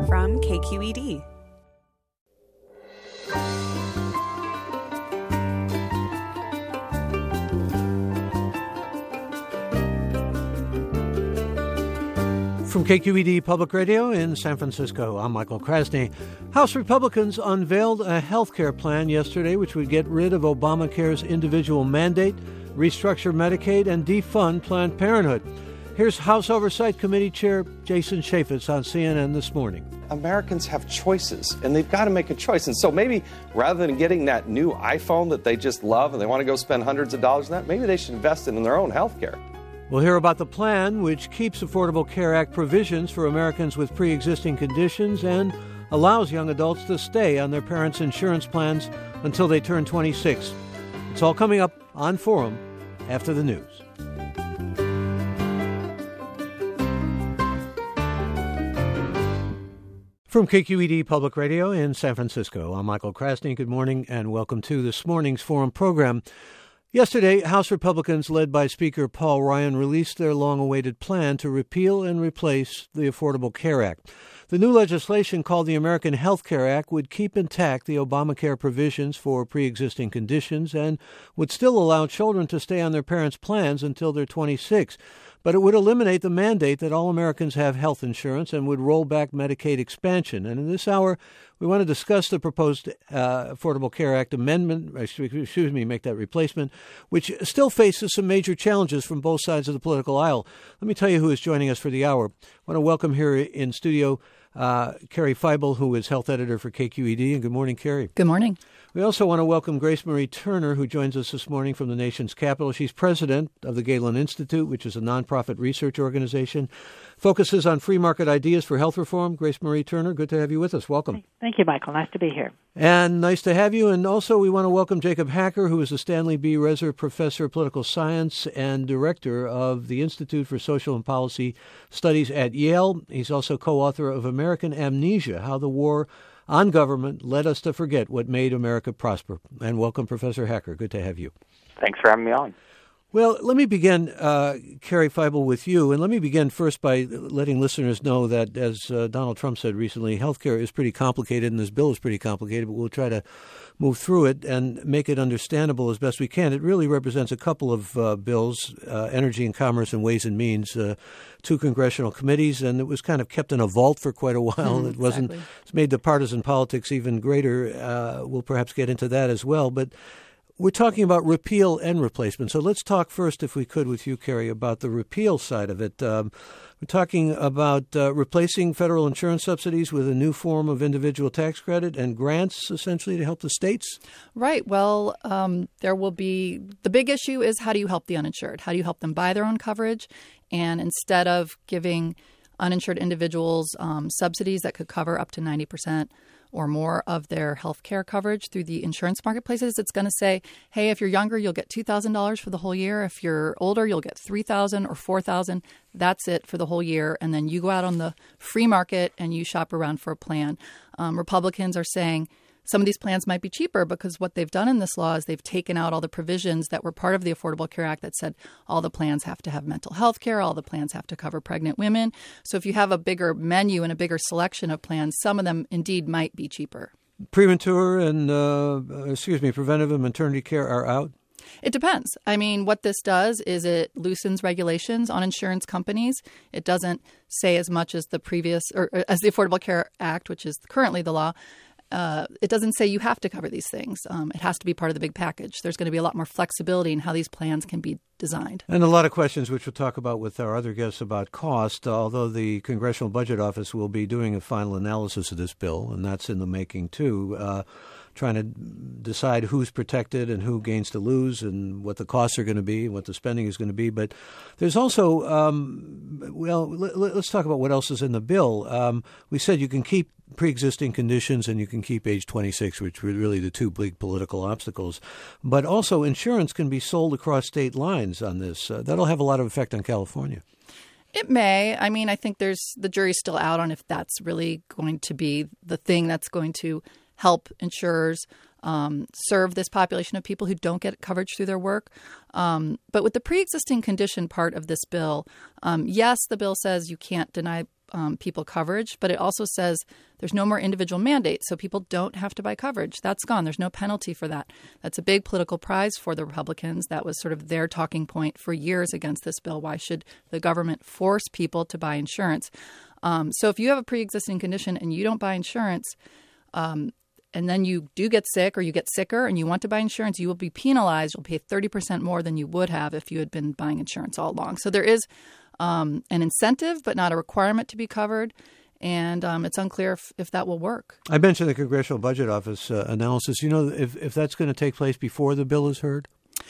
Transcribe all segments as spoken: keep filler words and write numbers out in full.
from K Q E D. From K Q E D Public Radio in San Francisco, I'm Michael Krasny. House Republicans unveiled a health care plan yesterday which would get rid of Obamacare's individual mandate, restructure Medicaid, and defund Planned Parenthood. Here's House Oversight Committee Chair Jason Chaffetz on C N N This Morning. Americans have choices, and they've got to make a choice. And so maybe rather than getting that new iPhone that they just love and they want to go spend hundreds of dollars on that, maybe they should invest it in their own health care. We'll hear about the plan, which keeps Affordable Care Act provisions for Americans with pre-existing conditions and allows young adults to stay on their parents' insurance plans until they turn twenty-six. It's all coming up on Forum after the news. From K Q E D Public Radio in San Francisco, I'm Michael Krasny. Good morning and welcome to this morning's Forum program. Yesterday, House Republicans, led by Speaker Paul Ryan, released their long-awaited plan to repeal and replace the Affordable Care Act. The new legislation, called the American Health Care Act, would keep intact the Obamacare provisions for pre-existing conditions and would still allow children to stay on their parents' plans until they're twenty-six. But it would eliminate the mandate that all Americans have health insurance and would roll back Medicaid expansion. And in this hour, we want to discuss the proposed uh, Affordable Care Act amendment, excuse me, make that replacement, which still faces some major challenges from both sides of the political aisle. Let me tell you who is joining us for the hour. I want to welcome here in studio uh, Carrie Feibel, who is health editor for K Q E D. And good morning, Carrie. Good morning. We also want to welcome Grace Marie Turner, who joins us this morning from the nation's capital. She's president of the Galen Institute, which is a nonprofit research organization, focuses on free market ideas for health reform. Grace Marie Turner, good to have you with us. Welcome. Thank you, Michael. Nice to be here. And nice to have you. And also we want to welcome Jacob Hacker, who is the Stanley B. Reser Professor of Political Science and Director of the Institute for Social and Policy Studies at Yale. He's also co-author of American Amnesia, How the War on Government led us to forget what made America prosper. And welcome, Professor Hacker. Good to have you. Thanks for having me on. Well, let me begin, uh, Carrie Feibel, with you. And let me begin first by letting listeners know that, as uh, Donald Trump said recently, healthcare is pretty complicated, and this bill is pretty complicated, but we'll try to move through it and make it understandable as best we can. It really represents a couple of uh, bills, uh, Energy and Commerce and Ways and Means, uh, two congressional committees, and it was kind of kept in a vault for quite a while. Mm, it wasn't. Exactly. It's made the partisan politics even greater. Uh, we'll perhaps get into that as well. But we're talking about repeal and replacement. So let's talk first, if we could, with you, Carrie, about the repeal side of it. Um, we're talking about uh, replacing federal insurance subsidies with a new form of individual tax credit and grants, essentially, to help the states. Right. Well, um, there will be – the big issue is, how do you help the uninsured? How do you help them buy their own coverage? And instead of giving uninsured individuals um, subsidies that could cover up to ninety percent or more of their health care coverage through the insurance marketplaces, it's going to say, hey, if you're younger, you'll get two thousand dollars for the whole year. If you're older, you'll get three thousand dollars or four thousand dollars. That's it for the whole year. And then you go out on the free market and you shop around for a plan. Um, Republicans are saying some of these plans might be cheaper because what they've done in this law is they've taken out all the provisions that were part of the Affordable Care Act that said all the plans have to have mental health care, all the plans have to cover pregnant women. So if you have a bigger menu and a bigger selection of plans, some of them indeed might be cheaper. Premature and, uh, excuse me, preventive and maternity care are out? It depends. I mean, what this does is it loosens regulations on insurance companies. It doesn't say as much as the previous or as the Affordable Care Act, which is currently the law. Uh, it doesn't say you have to cover these things. Um, it has to be part of the big package. There's going to be a lot more flexibility in how these plans can be designed. And a lot of questions, which we'll talk about with our other guests, about cost, although the Congressional Budget Office will be doing a final analysis of this bill, and that's in the making too, uh, trying to decide who's protected and who gains to lose and what the costs are going to be and what the spending is going to be. But there's also, um, well, let, let's talk about what else is in the bill. Um, we said you can keep pre-existing conditions and you can keep age twenty-six, which were really the two big political obstacles. But also insurance can be sold across state lines on this. Uh, that'll have a lot of effect on California. It may. I mean, I think there's the jury's still out on if that's really going to be the thing that's going to help insurers um, serve this population of people who don't get coverage through their work. Um, but with the pre-existing condition part of this bill, um, yes, the bill says you can't deny um, people coverage, but it also says there's no more individual mandate, so people don't have to buy coverage. That's gone. There's no penalty for that. That's a big political prize for the Republicans. That was sort of their talking point for years against this bill. Why should the government force people to buy insurance? Um, so if you have a pre-existing condition and you don't buy insurance, um, and then you do get sick or you get sicker and you want to buy insurance, you will be penalized. You'll pay thirty percent more than you would have if you had been buying insurance all along. So there is um, an incentive, but not a requirement to be covered. And um, it's unclear if, if that will work. I mentioned the Congressional Budget Office uh, analysis. You know, if, if that's going to take place before the bill is heard?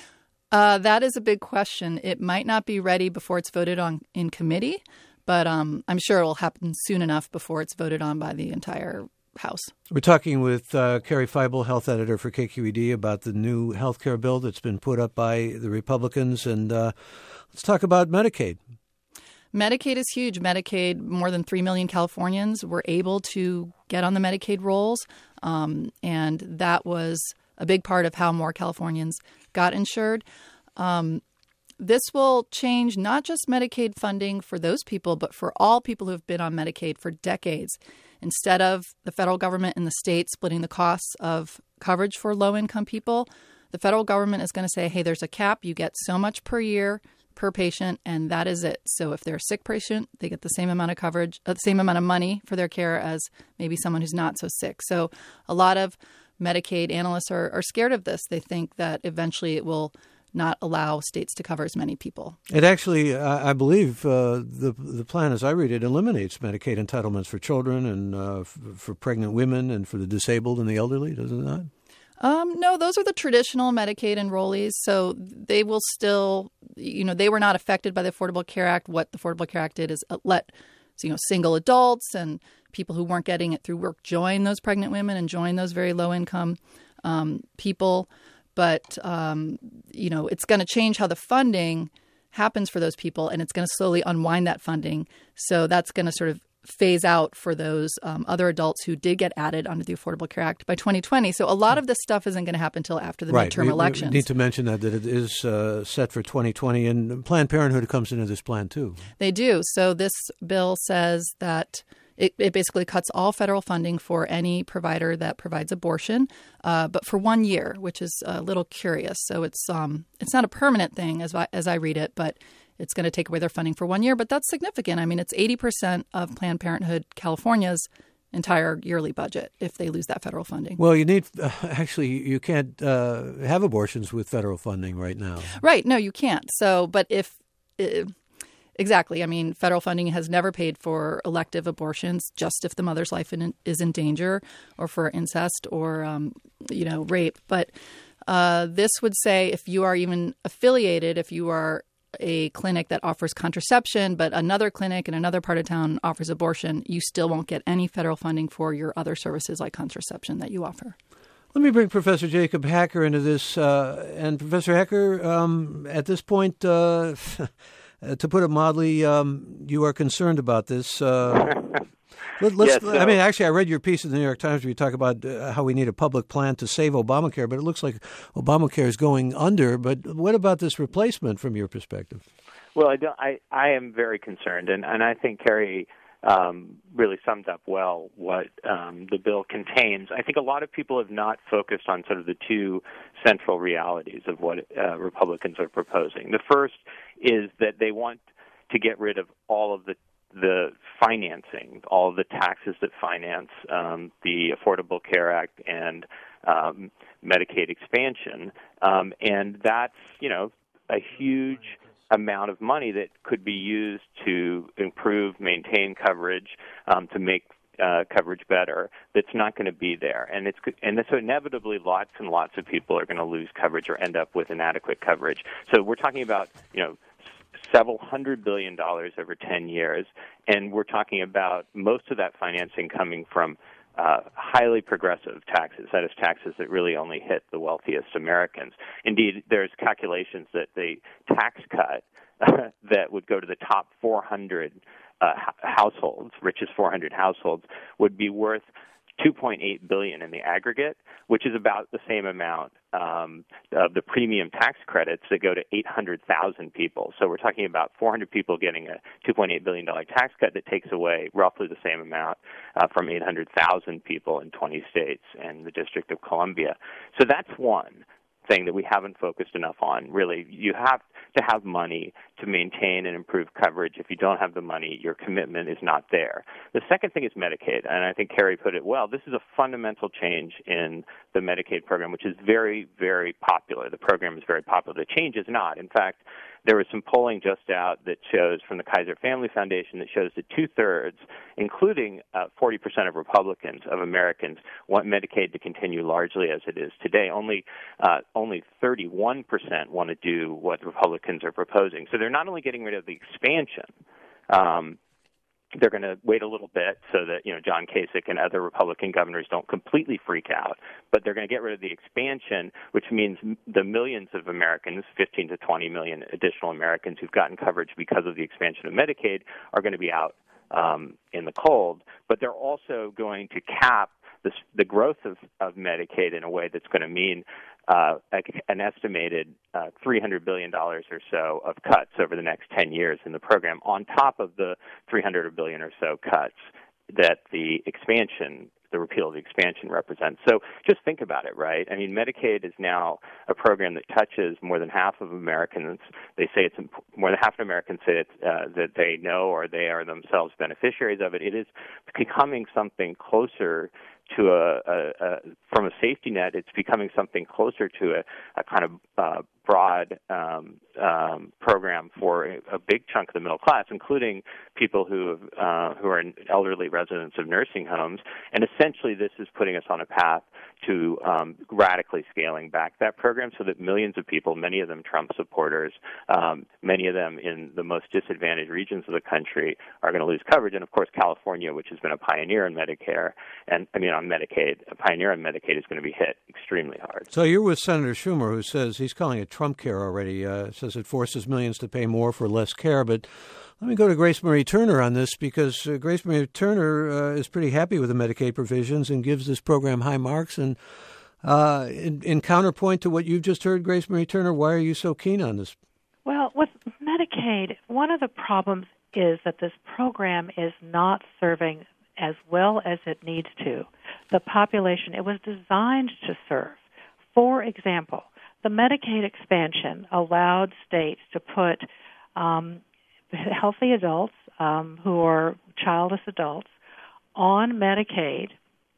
Uh, that is a big question. It might not be ready before it's voted on in committee, but um, I'm sure it will happen soon enough before it's voted on by the entire House. We're talking with uh, Carrie Feibel, health editor for K Q E D, about the new health care bill that's been put up by the Republicans. And uh, let's talk about Medicaid. Medicaid is huge. Medicaid, more than three million Californians were able to get on the Medicaid rolls. Um, and that was a big part of how more Californians got insured. Um, this will change not just Medicaid funding for those people, but for all people who have been on Medicaid for decades. Instead of the federal government and the state splitting the costs of coverage for low-income people, the federal government is going to say, hey, there's a cap. You get so much per year per patient, and that is it. So if they're a sick patient, they get the same amount of coverage, uh, the same amount of money for their care as maybe someone who's not so sick. So a lot of Medicaid analysts are, are scared of this. They think that eventually it will not allow states to cover as many people. It actually, I, I believe, uh, the the plan, as I read it, eliminates Medicaid entitlements for children and uh, f- for pregnant women and for the disabled and the elderly, does it not? Um, no, those are the traditional Medicaid enrollees. So they will still, you know, they were not affected by the Affordable Care Act. What the Affordable Care Act did is let, you know, single adults and people who weren't getting it through work join those pregnant women and join those very low income um, people. But, um, you know, it's going to change how the funding happens for those people, and it's going to slowly unwind that funding. So that's going to sort of phase out for those um, other adults who did get added under the Affordable Care Act by twenty twenty. So a lot of this stuff isn't going to happen until after the right. midterm we, elections. We need to mention that, that it is uh, set for twenty twenty, and Planned Parenthood comes into this plan too. They do. So this bill says that It, it basically cuts all federal funding for any provider that provides abortion, uh, but for one year, which is a little curious. So it's um, it's not a permanent thing as I, as I read it, but it's going to take away their funding for one year. But that's significant. I mean, it's eighty percent of Planned Parenthood California's entire yearly budget if they lose that federal funding. Well, you need uh, actually you can't uh, have abortions with federal funding right now. Right. No, you can't. So, but if uh, Exactly. I mean, federal funding has never paid for elective abortions, just if the mother's life in, is in danger, or for incest or, um, you know, rape. But uh, this would say if you are even affiliated, if you are a clinic that offers contraception, but another clinic in another part of town offers abortion, you still won't get any federal funding for your other services like contraception that you offer. Let me bring Professor Jacob Hacker into this. Uh, and Professor Hacker, um, at this point, uh, Uh, to put it mildly, um, you are concerned about this. Uh, let, let's, yes, so, I mean, actually, I read your piece in the New York Times where you talk about uh, how we need a public plan to save Obamacare, but it looks like Obamacare is going under. But what about this replacement from your perspective? Well, I, don't, I, I am very concerned, and, and I think Carrie um, really summed up well what um, the bill contains. I think a lot of people have not focused on sort of the two central realities of what uh, Republicans are proposing. The first is that they want to get rid of all of the the financing, all of the taxes that finance um, the Affordable Care Act and um, Medicaid expansion, um, and that's, you know, a huge amount of money that could be used to improve, maintain coverage, um, to make uh, coverage better. That's not going to be there, and it's and so inevitably, lots and lots of people are going to lose coverage or end up with inadequate coverage. So we're talking about, you know, several hundred billion dollars over ten years, and we're talking about most of that financing coming from uh, highly progressive taxes, that is, taxes that really only hit the wealthiest Americans. Indeed, there's calculations that the tax cut uh, that would go to the top four hundred uh, households, richest four hundred households, would be worth two point eight billion dollars in the aggregate, which is about the same amount um, of the premium tax credits that go to eight hundred thousand people. So we're talking about four hundred people getting a two point eight billion dollars tax cut that takes away roughly the same amount uh, from eight hundred thousand people in twenty states and the District of Columbia. So that's one thing that we haven't focused enough on. Really, you have to have money to maintain and improve coverage. If you don't have the money, your commitment is not there. The second thing is Medicaid, and I think Kerry put it well. This is a fundamental change in the Medicaid program, which is very, very popular. The program is very popular. The change is not. In fact, there was some polling just out that shows from the Kaiser Family Foundation that shows that two-thirds, including uh, forty percent of Republicans, of Americans, want Medicaid to continue largely as it is today. Only uh, only thirty-one percent want to do what Republicans are proposing. So they're not only getting rid of the expansion, um, they're going to wait a little bit so that, you know, John Kasich and other Republican governors don't completely freak out, but they're going to get rid of the expansion, which means the millions of Americans, fifteen to twenty million additional Americans who've gotten coverage because of the expansion of Medicaid are going to be out um, in the cold. But they're also going to cap this, the growth of, of Medicaid in a way that's going to mean Uh, an estimated uh, three hundred billion dollars or so of cuts over the next ten years in the program, on top of the three hundred billion dollars or so cuts that the expansion, the repeal of the expansion represents. So just think about it, right? I mean, Medicaid is now a program that touches more than half of Americans. They say it's more than half of Americans say it's, uh, that they know or they are themselves beneficiaries of it. It is becoming something closer to a, a, a from a safety net, it's becoming something closer to a, a kind of uh, broad um, um, program for a, a big chunk of the middle class, including people who have, uh, who are elderly residents of nursing homes. And essentially, this is putting us on a path to um, radically scaling back that program so that millions of people, many of them Trump supporters, um, many of them in the most disadvantaged regions of the country, are going to lose coverage. And of course, California, which has been a pioneer in Medicare, and I mean on Medicaid, a pioneer on Medicaid, is going to be hit extremely hard. So you're with Senator Schumer, who says he's calling it Trump care already. Uh, says it forces millions to pay more for less care. But let me go to Grace Marie Turner on this, because uh, Grace Marie Turner uh, is pretty happy with the Medicaid provisions and gives this program high marks. And uh, in, in counterpoint to what you've just heard, Grace Marie Turner, why are you so keen on this? Well, with Medicaid, one of the problems is that this program is not serving as well as it needs to the population it was designed to serve. For example, the Medicaid expansion allowed states to put um, healthy adults um, who are childless adults on Medicaid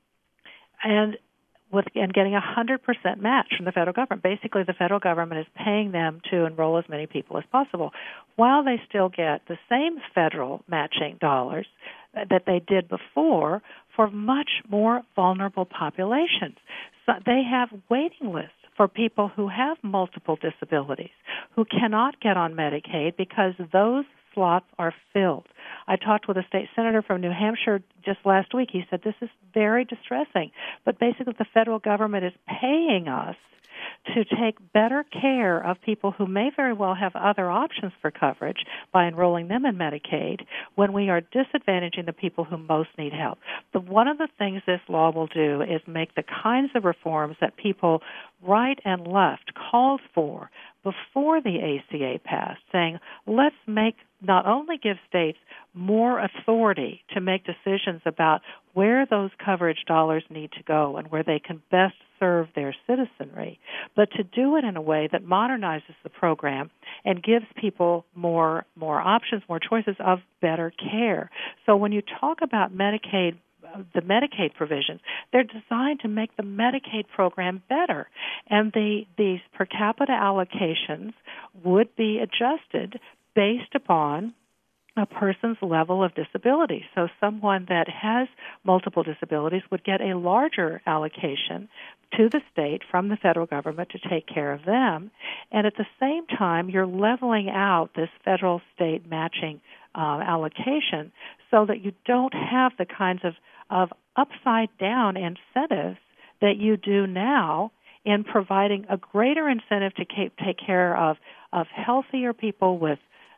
and with and getting a one hundred percent match from the federal government. Basically, the federal government is paying them to enroll as many people as possible, while they still get the same federal matching dollars that they did before for much more vulnerable populations. So they have waiting lists for people who have multiple disabilities, who cannot get on Medicaid because those slots are filled. I talked with a state senator from New Hampshire just last week. He said this is very distressing, but basically the federal government is paying us to take better care of people who may very well have other options for coverage by enrolling them in Medicaid when we are disadvantaging the people who most need help. But one of the things this law will do is make the kinds of reforms that people right and left called for before the A C A passed, saying, let's make not only give states more authority to make decisions about where those coverage dollars need to go and where they can best serve their citizenry, but to do it in a way that modernizes the program and gives people more more options, more choices of better care. So when you talk about Medicaid, the Medicaid provisions, they're designed to make the Medicaid program better. And the these per capita allocations would be adjusted based upon a person's level of disability. So someone that has multiple disabilities would get a larger allocation to the state from the federal government to take care of them. And at the same time, you're leveling out this federal-state matching uh, allocation so that you don't have the kinds of, of upside-down incentives that you do now in providing a greater incentive to take care of, of healthier people with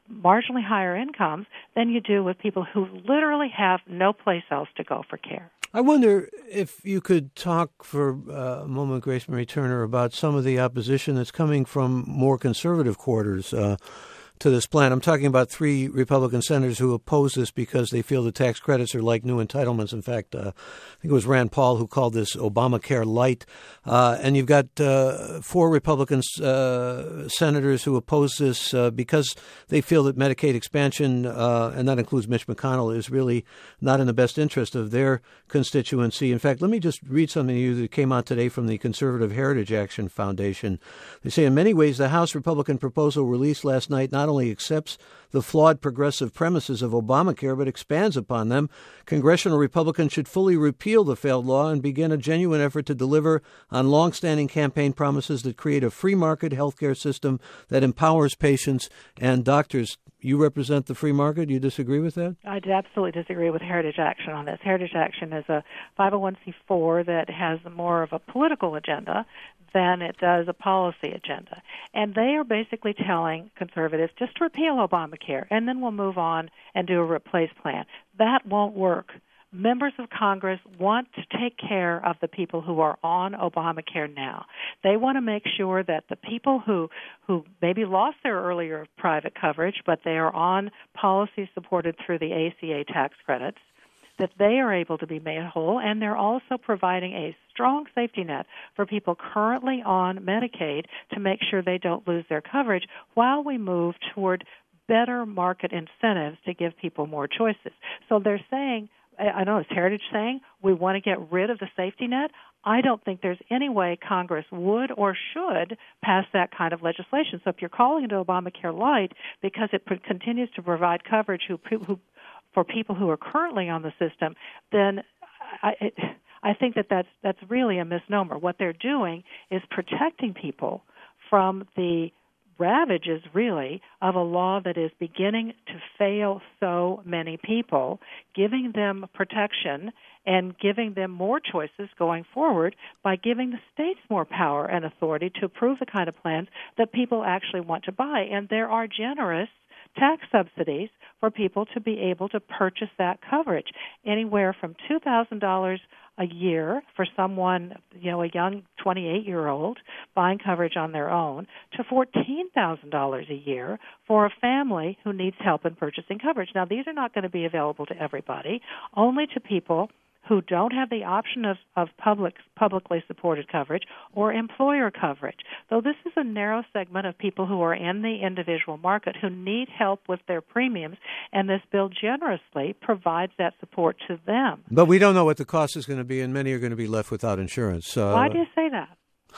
marginally higher incomes than you do with people who literally have no place else to go for care. I wonder if you could talk for uh, a moment, Grace Marie Turner, about some of the opposition that's coming from more conservative quarters uh, to this plan. I'm talking about three Republican senators who oppose this because they feel the tax credits are like new entitlements. In fact, uh, I think it was Rand Paul who called this Obamacare light. Uh, and you've got uh, four Republican uh, senators who oppose this uh, because they feel that Medicaid expansion, uh, and that includes Mitch McConnell, is really not in the best interest of their constituency. In fact, let me just read something to you that came out today from the Conservative Heritage Action Foundation. They say, in many ways, the House Republican proposal released last night not only accepts the flawed progressive premises of Obamacare, but expands upon them. Congressional Republicans should fully repeal the failed law and begin a genuine effort to deliver on longstanding campaign promises that create a free market healthcare system that empowers patients and doctors. You represent the free market. You disagree with that? I absolutely disagree with Heritage Action on this. Heritage Action is a five oh one c four that has more of a political agenda than it does a policy agenda. And they are basically telling conservatives just to repeal Obamacare, and then we'll move on and do a replace plan. That won't work. Members of Congress want to take care of the people who are on Obamacare now. They want to make sure that the people who, who maybe lost their earlier private coverage, but they are on policies supported through the A C A tax credits, that they are able to be made whole, and they're also providing a strong safety net for people currently on Medicaid to make sure they don't lose their coverage while we move toward better market incentives to give people more choices. So they're saying, I know it's Heritage saying, we want to get rid of the safety net. I don't think there's any way Congress would or should pass that kind of legislation. So if you're calling it Obamacare light because it continues to provide coverage who, who for people who are currently on the system, then I, it, I think that that's, that's really a misnomer. What they're doing is protecting people from the ravages, really, of a law that is beginning to fail so many people, giving them protection and giving them more choices going forward by giving the states more power and authority to approve the kind of plans that people actually want to buy. And there are generous tax subsidies for people to be able to purchase that coverage, anywhere from two thousand dollars a year for someone, you know, a young twenty-eight-year-old buying coverage on their own, to fourteen thousand dollars a year for a family who needs help in purchasing coverage. Now, these are not going to be available to everybody, only to people who don't have the option of, of public, publicly supported coverage or employer coverage. Though this is a narrow segment of people who are in the individual market who need help with their premiums, and this bill generously provides that support to them. But we don't know what the cost is going to be, and many are going to be left without insurance. Uh, Why do you say that?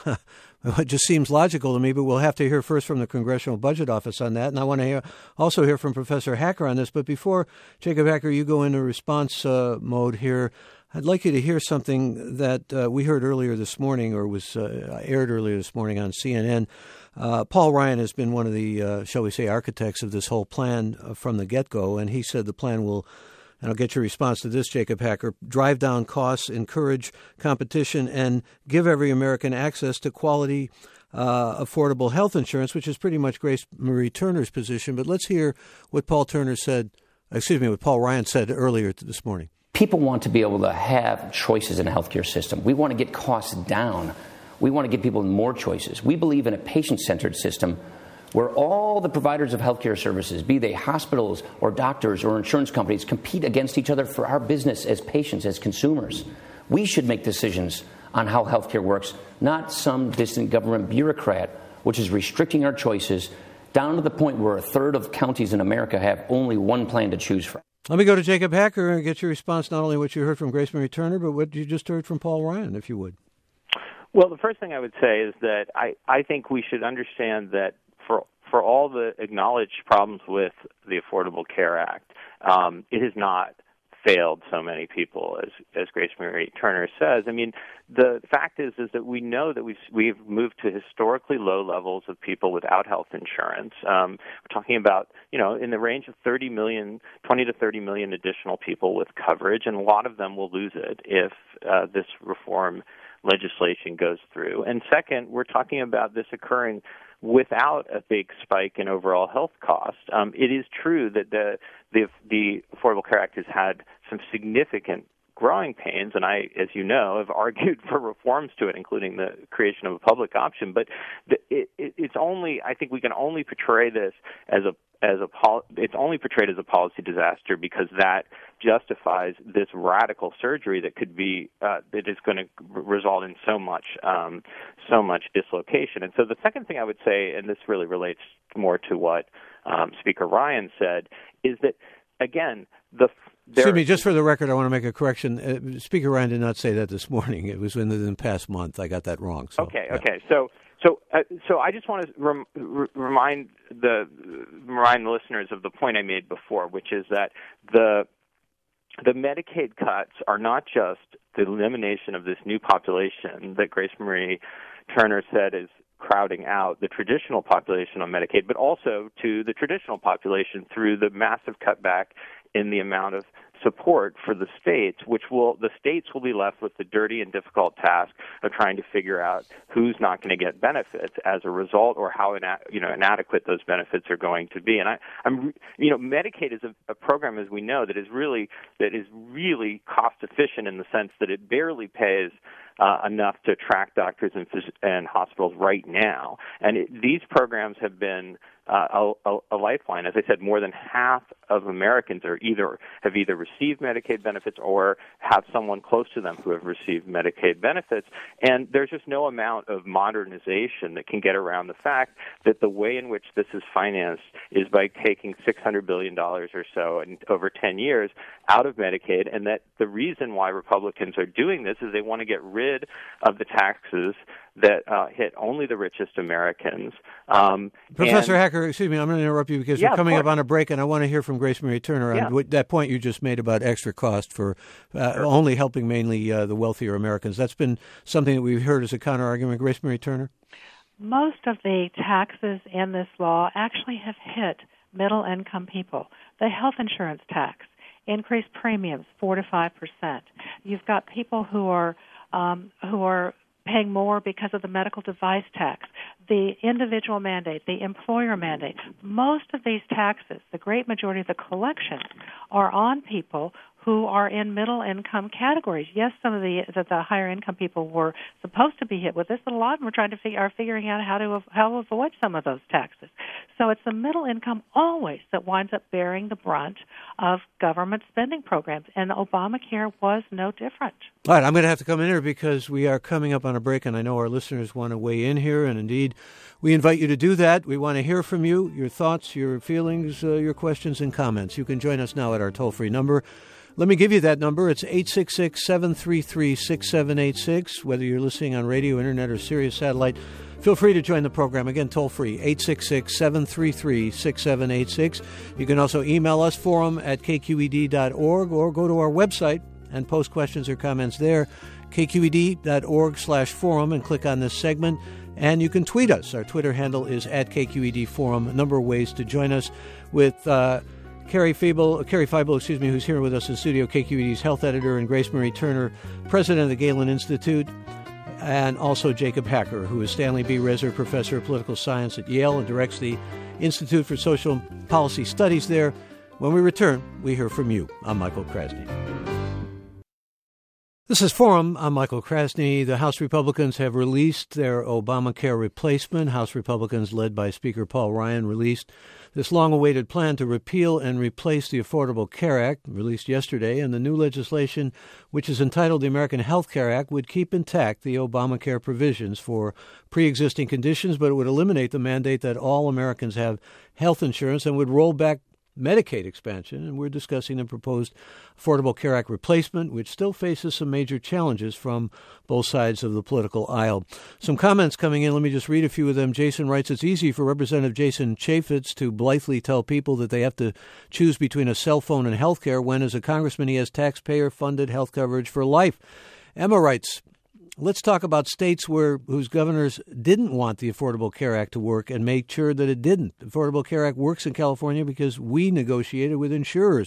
It just seems logical to me, but we'll have to hear first from the Congressional Budget Office on that. And I want to hear, also hear from Professor Hacker on this. But before, Jacob Hacker, you go into response uh, mode here, I'd like you to hear something that uh, we heard earlier this morning, or was uh, aired earlier this morning on C N N. Uh, Paul Ryan has been one of the, uh, shall we say, architects of this whole plan uh, from the get-go, and he said the plan will, and I'll get your response to this, Jacob Hacker, drive down costs, encourage competition, and give every American access to quality, uh, affordable health insurance, which is pretty much Grace Marie Turner's position. But let's hear what Paul Turner said, excuse me, what Paul Ryan said earlier this morning. People want to be able to have choices in a healthcare system. We want to get costs down. We want to give people more choices. We believe in a patient-centered system where all the providers of healthcare services, be they hospitals or doctors or insurance companies, compete against each other for our business as patients, as consumers. We should make decisions on how healthcare works, not some distant government bureaucrat, which is restricting our choices down to the point where a third of counties in America have only one plan to choose from. Let me go to Jacob Hacker and get your response, not only what you heard from Grace Marie Turner, but what you just heard from Paul Ryan, if you would. Well, the first thing I would say is that I, I think we should understand that for for all the acknowledged problems with the Affordable Care Act, um, it has not failed so many people, as as Grace Marie Turner says. I mean, the fact is is that we know that we've we've moved to historically low levels of people without health insurance. Um, we're talking about, you know, in the range of thirty million, twenty to thirty million additional people with coverage, and a lot of them will lose it if uh, this reform legislation goes through. And second, we're talking about this occurring without a big spike in overall health costs. Um, it is true that the, the the Affordable Care Act has had some significant growing pains, and I, as you know, have argued for reforms to it, including the creation of a public option. But the, it, it, it's only, I think we can only portray this as a as a pol- it's only portrayed as a policy disaster because that justifies this radical surgery that could be uh, that is going to result in so much um, so much dislocation. And so the second thing I would say, and this really relates more to what um, Speaker Ryan said, is that again the There, Excuse me, just for the record, I want to make a correction. Uh, Speaker Ryan did not say that this morning. It was within the past month. I got that wrong. So, okay, yeah. okay. So, so, uh, so I just want to rem- r- remind the remind the listeners of the point I made before, which is that the the Medicaid cuts are not just the elimination of this new population that Grace Marie Turner said is crowding out the traditional population on Medicaid, but also to the traditional population through the massive cutback in the amount of support for the states, which will the states will be left with the dirty and difficult task of trying to figure out who's not going to get benefits as a result, or how ina- you know inadequate those benefits are going to be. And I, I'm you know Medicaid is a, a program, as we know, that is really that is really cost efficient in the sense that it barely pays Uh, enough to attract doctors and, phys- and hospitals right now. And it, these programs have been uh, a, a, a lifeline. As I said, more than half of Americans are either have either received Medicaid benefits or have someone close to them who have received Medicaid benefits. And there's just no amount of modernization that can get around the fact that the way in which this is financed is by taking six hundred billion dollars or so in over ten years out of Medicaid, and that the reason why Republicans are doing this is they want to get rid of the taxes that uh, hit only the richest Americans. Um, Professor and, Hacker, excuse me, I'm going to interrupt you because yeah, we're coming up on a break, and I want to hear from Grace Marie Turner yeah. on what, that point you just made about extra cost for uh, sure. only helping mainly uh, the wealthier Americans. That's been something that we've heard as a counter-argument. Grace Marie Turner? Most of the taxes in this law actually have hit middle-income people. The health insurance tax, increased premiums, four to five percent. You've got people who are um, who are paying more because of the medical device tax, the individual mandate, the employer mandate. Most of these taxes, the great majority of the collections, are on people who are in middle-income categories. Yes, some of the, the the higher-income people were supposed to be hit with this, but a lot of them are trying to figure, are figuring out how to how to avoid some of those taxes. So it's the middle income always that winds up bearing the brunt of government spending programs, and Obamacare was no different. All right, I'm going to have to come in here because we are coming up on a break, and I know our listeners want to weigh in here, and indeed, we invite you to do that. We want to hear from you, your thoughts, your feelings, uh, your questions and comments. You can join us now at our toll-free number. Let me give you that number. It's eight six six, seven three three, six seven eight six. Whether you're listening on radio, internet, or Sirius satellite, feel free to join the program. Again, toll free, eight six six, seven three three, six seven eight six. You can also email us, forum at k q e d dot org, or go to our website and post questions or comments there, k q e d dot org slash forum, and click on this segment. And you can tweet us. Our Twitter handle is at K Q E D Forum. A number of ways to join us with uh, Carrie Feeble, Carrie Feeble, excuse me, who's here with us in studio, K Q E D's health editor, and Grace Marie Turner, president of the Galen Institute, and also Jacob Hacker, who is Stanley B. Reser Professor of Political Science at Yale and directs the Institute for Social Policy Studies there. When we return, we hear from you. I'm Michael Krasny. This is Forum. I'm Michael Krasny. The House Republicans have released their Obamacare replacement. House Republicans, led by Speaker Paul Ryan, released this long-awaited plan to repeal and replace the Affordable Care Act, released yesterday, and the new legislation, which is entitled the American Health Care Act, would keep intact the Obamacare provisions for pre-existing conditions, but it would eliminate the mandate that all Americans have health insurance and would roll back Medicaid expansion, and we're discussing the proposed Affordable Care Act replacement, which still faces some major challenges from both sides of the political aisle. Some comments coming in. Let me just read a few of them. Jason writes, it's easy for Representative Jason Chaffetz to blithely tell people that they have to choose between a cell phone and health care when, as a congressman, he has taxpayer-funded health coverage for life. Emma writes, let's talk about states where whose governors didn't want the Affordable Care Act to work and make sure that it didn't. The Affordable Care Act works in California because we negotiated with insurers.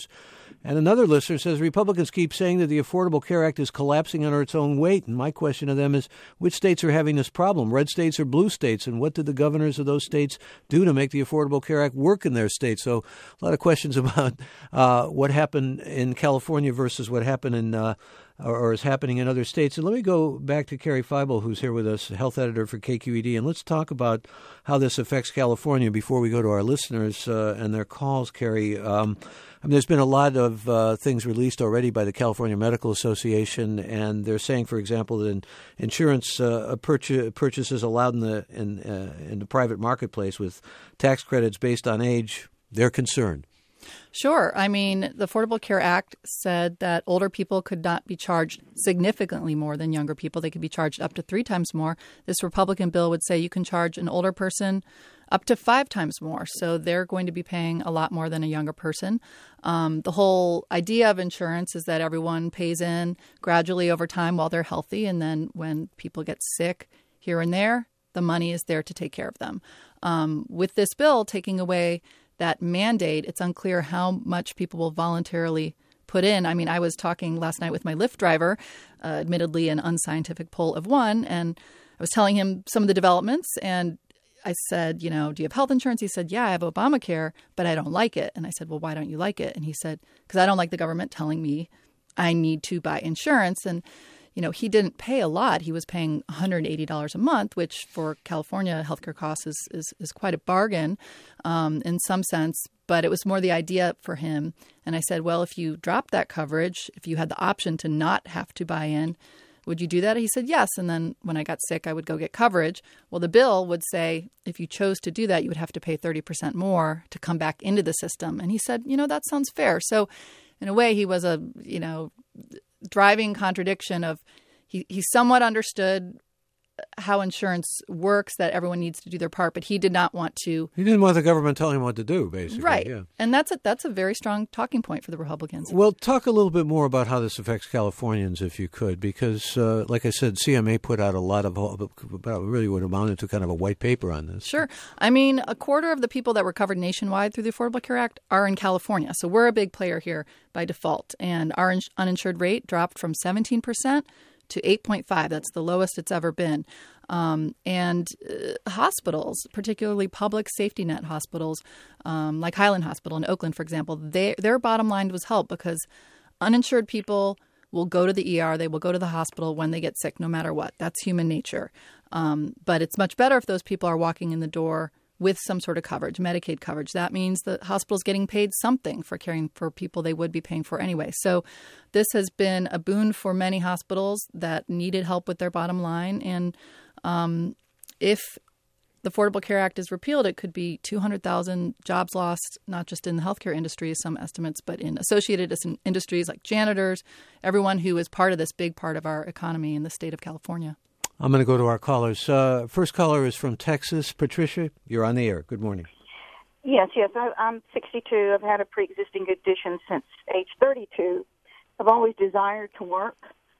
And another listener says Republicans keep saying that the Affordable Care Act is collapsing under its own weight. And my question to them is, which states are having this problem, red states or blue states? And what did the governors of those states do to make the Affordable Care Act work in their states? So a lot of questions about uh, what happened in California versus what happened in uh, or, or is happening in other states. And let me go back to Carrie Feibel, who's here with us, health editor for K Q E D. And let's talk about how this affects California before we go to our listeners uh, and their calls, Carrie. Um, I mean, there's been a lot of uh, things released already by the California Medical Association, and they're saying, for example, that in insurance uh, purchase, purchases allowed in the in, uh, in the private marketplace with tax credits based on age, they're concerned. Sure. I mean, the Affordable Care Act said that older people could not be charged significantly more than younger people. They could be charged up to three times more. This Republican bill would say you can charge an older person up to five times more. So they're going to be paying a lot more than a younger person. Um, the whole idea of insurance is that everyone pays in gradually over time while they're healthy. And then when people get sick here and there, the money is there to take care of them. Um, with this bill taking away that mandate, it's unclear how much people will voluntarily put in. I mean, I was talking last night with my Lyft driver, uh, admittedly an unscientific poll of one, and I was telling him some of the developments, and I said, you know, do you have health insurance? He said, yeah, I have Obamacare, but I don't like it. And I said, well, why don't you like it? And he said, because I don't like the government telling me I need to buy insurance. And, you know, he didn't pay a lot. He was paying one hundred eighty dollars a month, which for California healthcare costs is, is, is quite a bargain um, in some sense. But it was more the idea for him. And I said, well, if you drop that coverage, if you had the option to not have to buy in, would you do that? He said, yes. And then when I got sick, I would go get coverage. Well, the bill would say if you chose to do that, you would have to pay thirty percent more to come back into the system. And he said, you know, that sounds fair. So in a way, he was a, you know, driving contradiction of he, he somewhat understood how insurance works, that everyone needs to do their part, but he did not want to. He didn't want the government telling him what to do, basically. Right. Yeah. And that's a, that's a very strong talking point for the Republicans. Well, talk a little bit more about how this affects Californians, if you could, because, uh, like I said, C M A put out a lot of, about really what amounted to kind of a white paper on this. Sure. I mean, a quarter of the people that were covered nationwide through the Affordable Care Act are in California. So we're a big player here by default. And our in- uninsured rate dropped from seventeen percent to eight point five. That's the lowest it's ever been. Um, and uh, hospitals, particularly public safety net hospitals, um, like Highland Hospital in Oakland, for example, they, their bottom line was help because uninsured people will go to the E R. They will go to the hospital when they get sick, no matter what. That's human nature. Um, but it's much better if those people are walking in the door with some sort of coverage, Medicaid coverage. That means the hospital's getting paid something for caring for people they would be paying for anyway. So this has been a boon for many hospitals that needed help with their bottom line. And um, if the Affordable Care Act is repealed, it could be two hundred thousand jobs lost, not just in the healthcare industry, some estimates, but in associated industries like janitors, everyone who is part of this big part of our economy in the state of California. I'm going to go to our callers. Uh, first caller is from Texas. Patricia, you're on the air. Good morning. Yes, yes. I, I'm sixty-two. I've had a pre-existing condition since age thirty-two. I've always desired to work.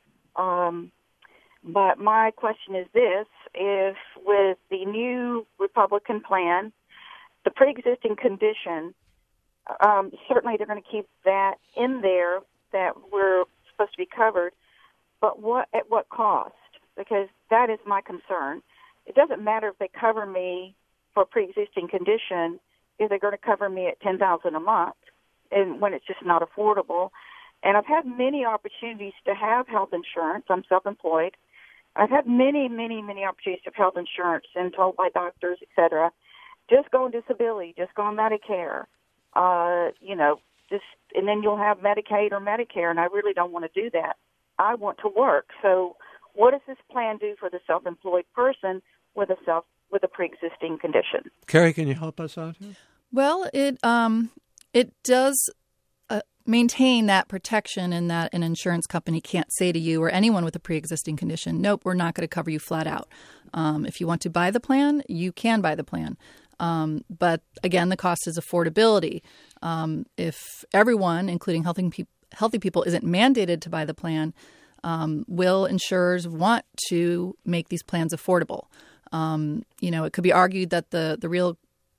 Um, but my question is this. If with the new Republican plan, the pre-existing condition, um, certainly they're going to keep that in there, that we're supposed to be covered, but what at what cost? Because that is my concern. It doesn't matter if they cover me for a pre-existing condition, if they're going to cover me at ten thousand dollars a month, and when it's just not affordable. And I've had many opportunities to have health insurance. I'm self-employed. I've had many, many, many opportunities to have health insurance and told by doctors, et cetera, just go on disability, just go on Medicare, uh, you know, just, and then you'll have Medicaid or Medicare, and I really don't want to do that. I want to work. So what does this plan do for the self-employed person with a self with a pre-existing condition? Carrie, can you help us out here? Well, it um, it does uh, maintain that protection in that an insurance company can't say to you or anyone with a pre-existing condition, nope, we're not going to cover you flat out. Um, if you want to buy the plan, you can buy the plan. Um, but again, the cost is affordability. Um, if everyone, including healthy, pe- healthy people, isn't mandated to buy the plan, um, will insurers want to make these plans affordable? Um, you know, it could be argued that the, the real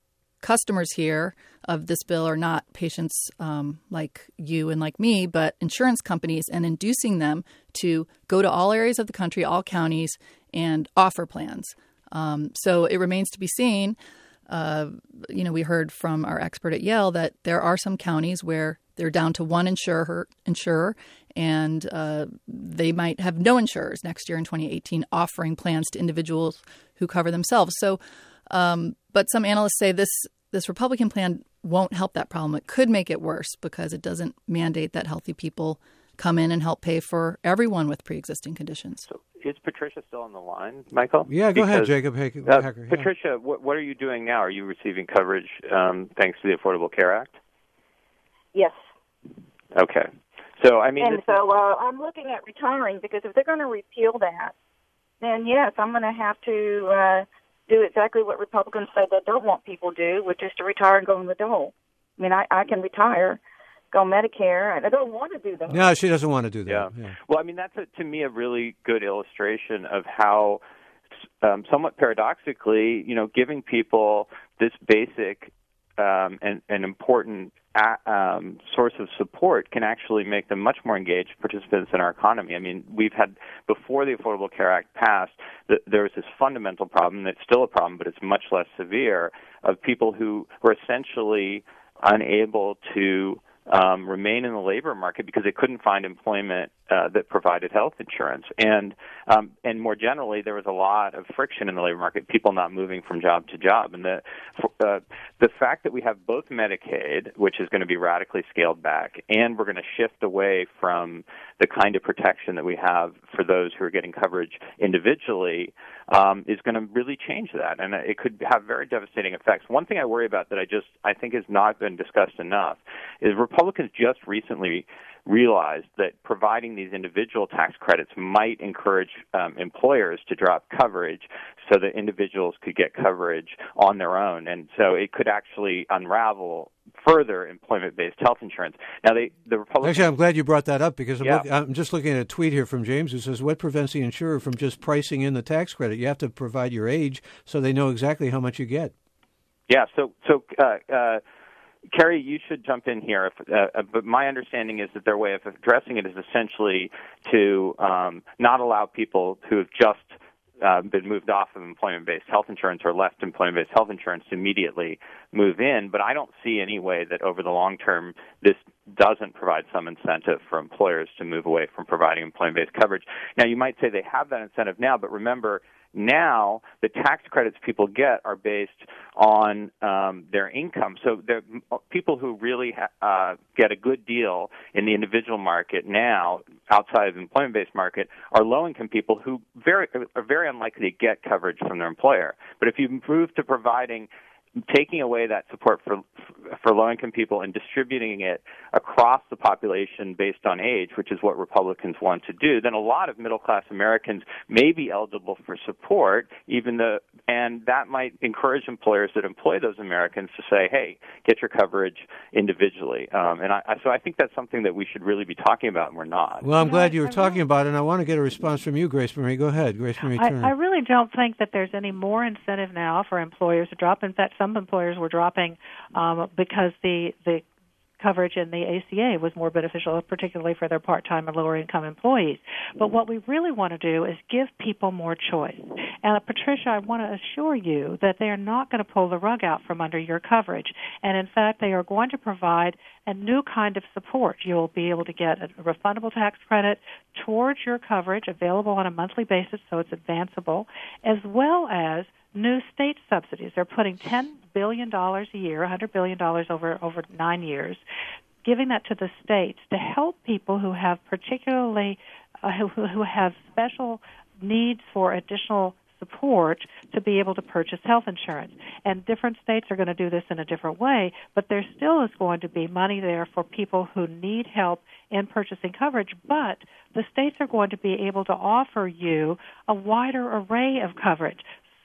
customers here of this bill are not patients um, like you and like me, but insurance companies, and inducing them to go to all areas of the country, all counties, and offer plans. Um, so it remains to be seen. Uh, you know, we heard from our expert at Yale that there are some counties where they're down to one insurer, insurer and uh, they might have no insurers next year in twenty eighteen offering plans to individuals who cover themselves. So, um, but some analysts say this this Republican plan won't help that problem. It could make it worse because it doesn't mandate that healthy people come in and help pay for everyone with pre-existing conditions. So is Patricia still on the line, Michael? Yeah, go because, ahead, Jacob Hacker. Uh, yeah. Patricia, what, what are you doing now? Are you receiving coverage um, thanks to the Affordable Care Act? Yes. Okay. So, I mean... And so uh, I'm looking at retiring, because if they're going to repeal that, then yes, I'm going to have to uh, do exactly what Republicans say they don't want people to do, which is to retire and go in the dole. I mean, I, I can retire, go Medicare, and I don't want to do that. No, she doesn't want to do that. Yeah. yeah. Well, I mean, that's, a, to me, a really good illustration of how, um, somewhat paradoxically, you know, giving people this basic um, and, and important a, um, source of support can actually make them much more engaged participants in our economy. I mean, we've had, before the Affordable Care Act passed, th- there was this fundamental problem that's still a problem, but it's much less severe, of people who were essentially unable to um, remain in the labor market because they couldn't find employment uh, that provided health insurance. And um, and more generally, there was a lot of friction in the labor market, people not moving from job to job. And the uh, the fact that we have both Medicaid, which is going to be radically scaled back, and we're going to shift away from the kind of protection that we have for those who are getting coverage individually, um, is going to really change that. And it could have very devastating effects. One thing I worry about that I just I think has not been discussed enough is Republicans just recently realized that providing these individual tax credits might encourage um, employers to drop coverage so that individuals could get coverage on their own. And so it could actually unravel further employment-based health insurance. Now, they, the Republicans... Actually, I'm glad you brought that up, because I'm, yeah. look, I'm just looking at a tweet here from James who says, what prevents the insurer from just pricing in the tax credit? You have to provide your age so they know exactly how much you get. Yeah, so... so uh, uh, Kerry, you should jump in here, if, uh, but my understanding is that their way of addressing it is essentially to um, not allow people who have just uh, been moved off of employment-based health insurance or left employment-based health insurance to immediately move in. But I don't see any way that over the long term this doesn't provide some incentive for employers to move away from providing employment-based coverage. Now, you might say they have that incentive now, but remember, now, the tax credits people get are based on um, their income. So the people who really ha- uh, get a good deal in the individual market now, outside of the employment-based market, are low-income people who very are very unlikely to get coverage from their employer. But if you move to providing taking away that support for for low-income people and distributing it across the population based on age, which is what Republicans want to do, then a lot of middle-class Americans may be eligible for support, even though, and that might encourage employers that employ those Americans to say, hey, get your coverage individually. Um, and I, so I think that's something that we should really be talking about, and we're not. Well, I'm glad you were talking about it, and I want to get a response from you, Grace Marie. Go ahead, Grace Marie Turner. I, I really don't think that there's any more incentive now for employers to drop. In fact, some employers were dropping um, because the, the coverage in the A C A was more beneficial, particularly for their part-time and lower-income employees. But what we really want to do is give people more choice. And, uh, Patricia, I want to assure you that they are not going to pull the rug out from under your coverage. And, in fact, they are going to provide a new kind of support. You'll be able to get a refundable tax credit towards your coverage, available on a monthly basis, so it's advanceable, as well as new state subsidies. They're putting ten billion dollars a year, one hundred billion dollars over, over nine years, giving that to the states to help people who have particularly, uh, who, who have special needs for additional support to be able to purchase health insurance. And different states are going to do this in a different way, but there still is going to be money there for people who need help in purchasing coverage, but the states are going to be able to offer you a wider array of coverage.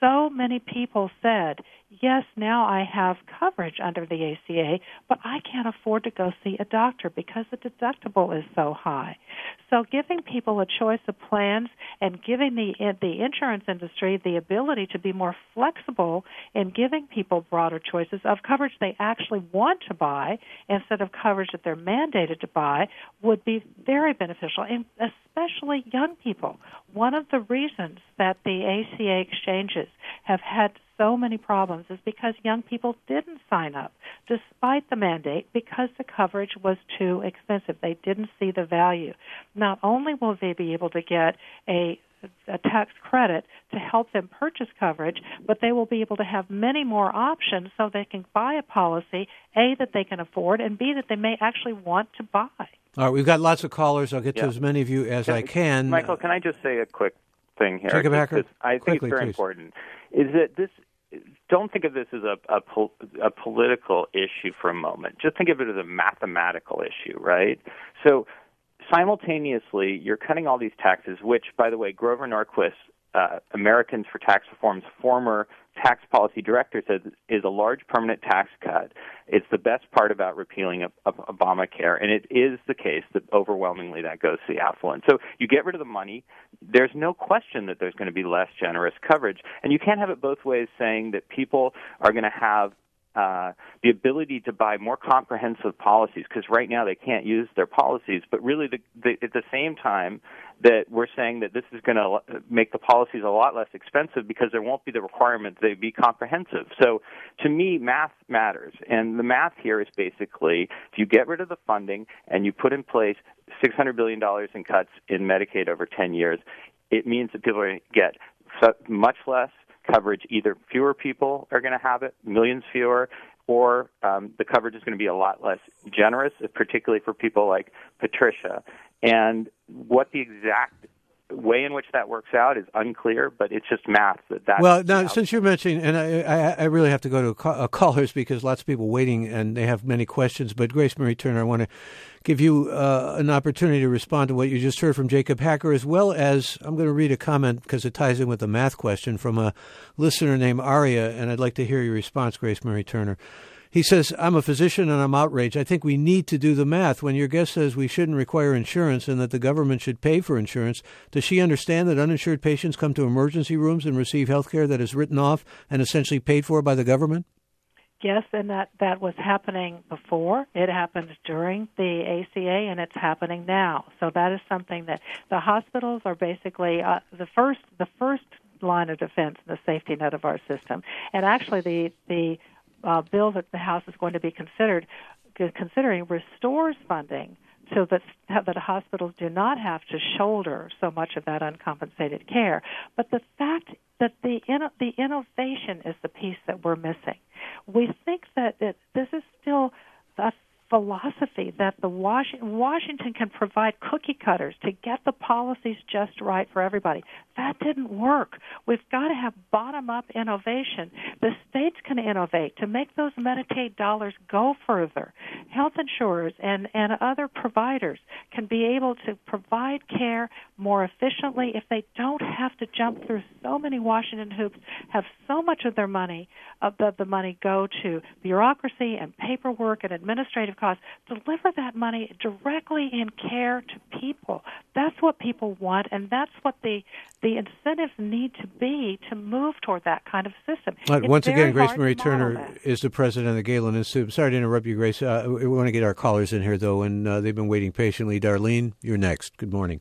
so many people said, yes, now I have coverage under the A C A, but I can't afford to go see a doctor because the deductible is so high. So giving people a choice of plans and giving the the insurance industry the ability to be more flexible in giving people broader choices of coverage they actually want to buy instead of coverage that they're mandated to buy would be very beneficial, and especially young people. One of the reasons that the A C A exchanges have had so many problems is because young people didn't sign up despite the mandate because the coverage was too expensive. They didn't see the value. Not only will they be able to get a a tax credit to help them purchase coverage, but they will be able to have many more options so they can buy a policy, A, that they can afford, and B, that they may actually want to buy. All right, we've got lots of callers. I'll get yeah. to as many of you as can, I can. Michael, can I just say a quick thing here? Jacob Hacker, I think quickly, it's very please. important. Is that this? Don't think of this as a, a, pol- a political issue for a moment. Just think of it as a mathematical issue, right? So simultaneously, you're cutting all these taxes, which, by the way, Grover Norquist, uh, Americans for Tax Reform's former tax policy director, says is a large permanent tax cut. It's the best part about repealing of, of Obamacare, and it is the case that overwhelmingly that goes to the affluent. So you get rid of the money. There's no question that there's going to be less generous coverage, and you can't have it both ways, saying that people are going to have Uh, the ability to buy more comprehensive policies, because right now they can't use their policies, but really the, the, at the same time that we're saying that this is going to make the policies a lot less expensive because there won't be the requirement that they be comprehensive. So to me, math matters, and the math here is basically if you get rid of the funding and you put in place six hundred billion dollars in cuts in Medicaid over ten years, it means that people are going to get much less coverage. Either fewer people are going to have it, millions fewer, or um, the coverage is going to be a lot less generous, particularly for people like Patricia. And what the exact way in which that works out is unclear, but it's just math. That that's well, now, since you're mentioning, and I, I, I really have to go to call, uh, callers because lots of people waiting and they have many questions, but Grace Marie Turner, I want to give you uh, an opportunity to respond to what you just heard from Jacob Hacker, as well as I'm going to read a comment because it ties in with the math question from a listener named Aria, and I'd like to hear your response, Grace Marie Turner. He says, I'm a physician and I'm outraged. I think we need to do the math. When your guest says we shouldn't require insurance and that the government should pay for insurance, does she understand that uninsured patients come to emergency rooms and receive health care that is written off and essentially paid for by the government? Yes, and that, that was happening before. It happened during the A C A, and it's happening now. So that is something that the hospitals are basically uh, the first the first line of defense, the safety net of our system. And actually, the the Uh, bill that the House is going to be considered considering restores funding so that that hospitals do not have to shoulder so much of that uncompensated care. But the fact that the the innovation is the piece that we're missing. We think that it, this is still a philosophy that the Was- Washington can provide cookie cutters to get the policies just right for everybody. That didn't work. We've got to have bottom-up innovation. The states can innovate to make those Medicaid dollars go further. Health insurers and, and other providers can be able to provide care more efficiently if they don't have to jump through so many Washington hoops, have so much of their money, of the, the money go to bureaucracy and paperwork and administrative costs. Deliver that money directly in care to people. That's what people want, and that's what the the incentives need to be to move toward that kind of system. Right, once again, Grace Marie Turner that. is the president of the Galen Institute. Sorry to interrupt you, Grace. Uh, we want to get our callers in here, though, and uh, they've been waiting patiently. Darlene, you're next. Good morning.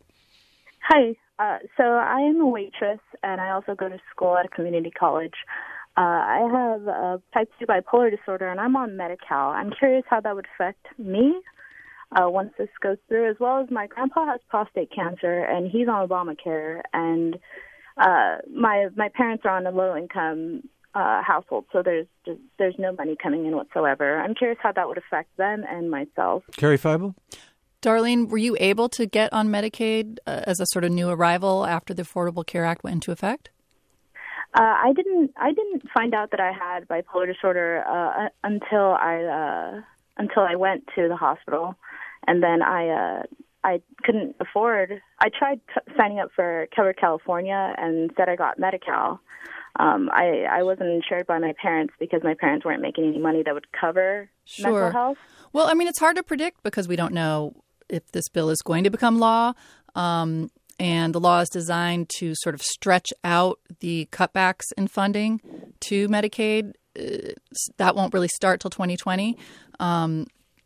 Hi. Uh, so I am a waitress, and I also go to school at a community college. Uh, I have uh, type two bipolar disorder, and I'm on Medi-Cal. I'm curious how that would affect me uh, once this goes through, as well as my grandpa has prostate cancer, and he's on Obamacare, and uh, my my parents are on a low-income uh, household, so there's just, there's no money coming in whatsoever. I'm curious how that would affect them and myself. Carrie Feibel? Darlene, were you able to get on Medicaid uh, as a sort of new arrival after the Affordable Care Act went into effect? Uh, I didn't. I didn't find out that I had bipolar disorder uh, until I uh, until I went to the hospital, and then I uh, I couldn't afford. I tried t- signing up for Cover California and said I got Medi-Cal, Um, I, I wasn't insured by my parents because my parents weren't making any money that would cover Sure. mental health. Well, I mean, it's hard to predict because we don't know if this bill is going to become law. Um, and the law is designed to sort of stretch out the cutbacks in funding to Medicaid. Uh, that won't really start till twenty twenty. Um,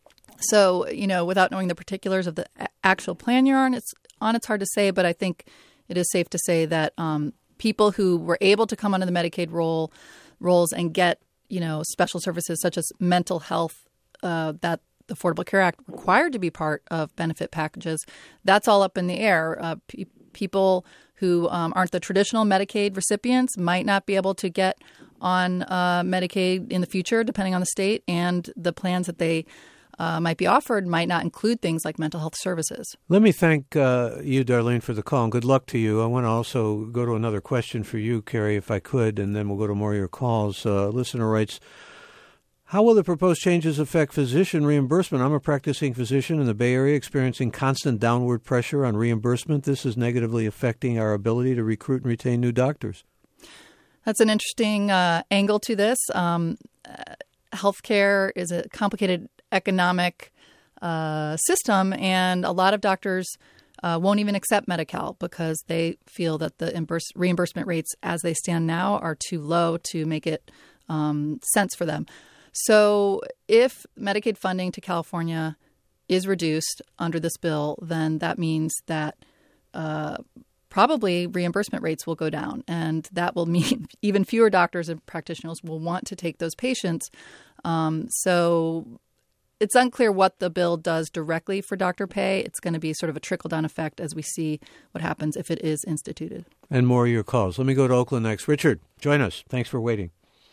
so, you know, without knowing the particulars of the actual plan you're on, it's, on, it's hard to say. But I think it is safe to say that um, people who were able to come under the Medicaid roll rolls and get, you know, special services such as mental health uh, that the Affordable Care Act required to be part of benefit packages, that's all up in the air. Uh, pe- people who um, aren't the traditional Medicaid recipients might not be able to get on uh, Medicaid in the future, depending on the state, and the plans that they uh, might be offered might not include things like mental health services. Let me thank uh, you, Darlene, for the call, and good luck to you. I want to also go to another question for you, Carrie, if I could, and then we'll go to more of your calls. Uh, listener writes, how will the proposed changes affect physician reimbursement? I'm a practicing physician in the Bay Area experiencing constant downward pressure on reimbursement. This is negatively affecting our ability to recruit and retain new doctors. That's an interesting uh, angle to this. Um, uh, healthcare is a complicated economic uh, system, and a lot of doctors uh, won't even accept Medi-Cal because they feel that the imburs- reimbursement rates as they stand now are too low to make it um, sense for them. So if Medicaid funding to California is reduced under this bill, then that means that uh, probably reimbursement rates will go down. And that will mean even fewer doctors and practitioners will want to take those patients. Um, so it's unclear what the bill does directly for doctor pay. It's going to be sort of a trickle-down effect as we see what happens if it is instituted. And more of your calls. Let me go to Oakland next. Richard, join us. Thanks for waiting.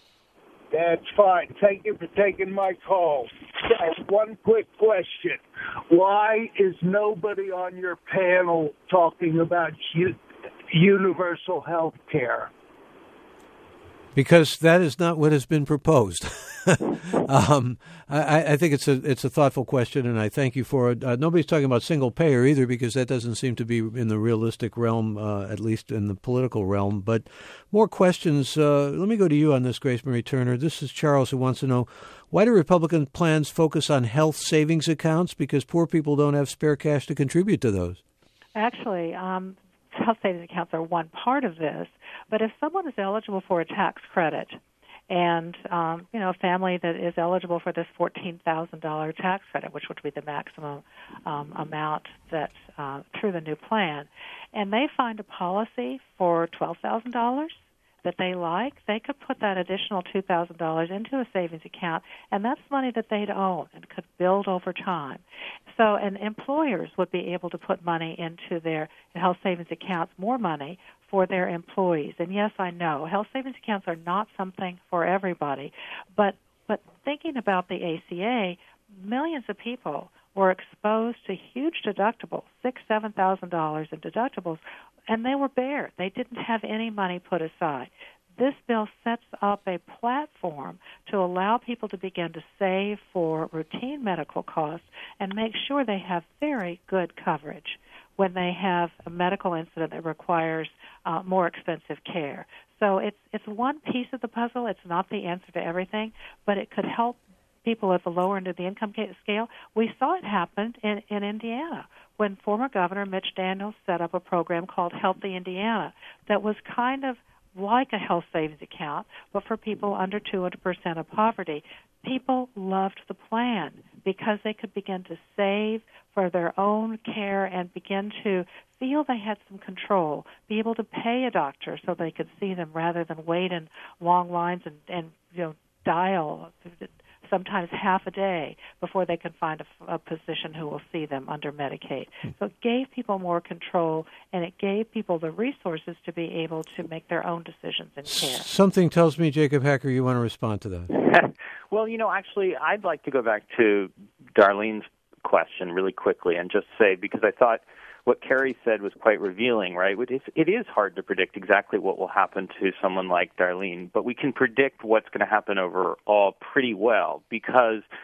That's fine. Thank you for taking my call. So, one quick question. Why is nobody on your panel talking about u- universal health care? Because that is not what has been proposed. um, I, I think it's a it's a thoughtful question, and I thank you for it. Uh, nobody's talking about single payer either, because that doesn't seem to be in the realistic realm, uh, at least in the political realm. But more questions. Uh, let me go to you on this, Grace Marie Turner. This is Charles, who wants to know, why do Republican plans focus on health savings accounts? Because poor people don't have spare cash to contribute to those. Actually, um, health savings accounts are one part of this. But if someone is eligible for a tax credit, and um, you know, a family that is eligible for this fourteen thousand dollars tax credit, which would be the maximum um, amount that uh, through the new plan, and they find a policy for twelve thousand dollars that they like, they could put that additional two thousand dollars into a savings account, and that's money that they'd own and could build over time. So, and employers would be able to put money into their health savings accounts, more money for their employees. And yes, I know health savings accounts are not something for everybody, but but thinking about the A C A, millions of people were exposed to huge deductibles, six, seven thousand dollars in deductibles, and they were bare. They didn't have any money put aside. This bill sets up a platform to allow people to begin to save for routine medical costs and make sure they have very good coverage when they have a medical incident that requires uh, more expensive care. So it's it's one piece of the puzzle. It's not the answer to everything, but it could help people at the lower end of the income scale. We saw it happen in, in Indiana when former Governor Mitch Daniels set up a program called Healthy Indiana that was kind of like a health savings account, but for people under two hundred percent of poverty. People loved the plan because they could begin to save for their own care and begin to feel they had some control, be able to pay a doctor so they could see them rather than wait in long lines and, and you know, dial sometimes half a day before they can find a, a physician who will see them under Medicaid. So it gave people more control, and it gave people the resources to be able to make their own decisions in care. Something tells me, Jacob Hacker, you want to respond to that. Well, you know, actually, I'd like to go back to Darlene's question really quickly and just say, because I thought what Carrie said was quite revealing, right? It is, it is hard to predict exactly what will happen to someone like Darlene, but we can predict what's going to happen overall pretty well, because